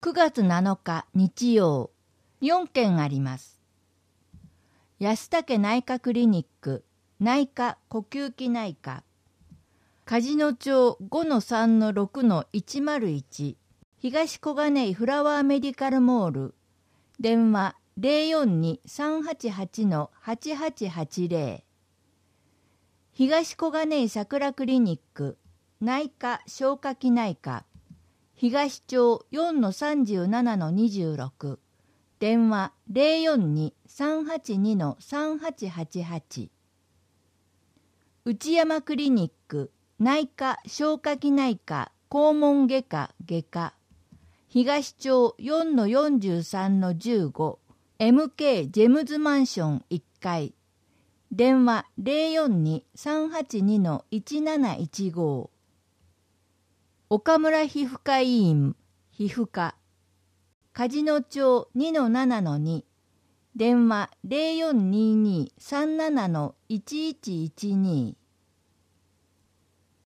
9月7日日曜、4件あります。安武内科クリニック、内科呼吸器内科、梶野町 5-3-6-101、東小金井フラワーメディカルモール、電話 042-388-8880、東小金井桜クリニック、内科消化器内科、東町 4-37-26、電話 042-382-3888、内山クリニック、内科消化器内科肛門外科外科、東町 4-43-15、MK ジェムズマンション1階、電話 042-382-1715、岡村皮膚科医院皮膚科、梶野町 2-7-2、電話 0422-37-1112、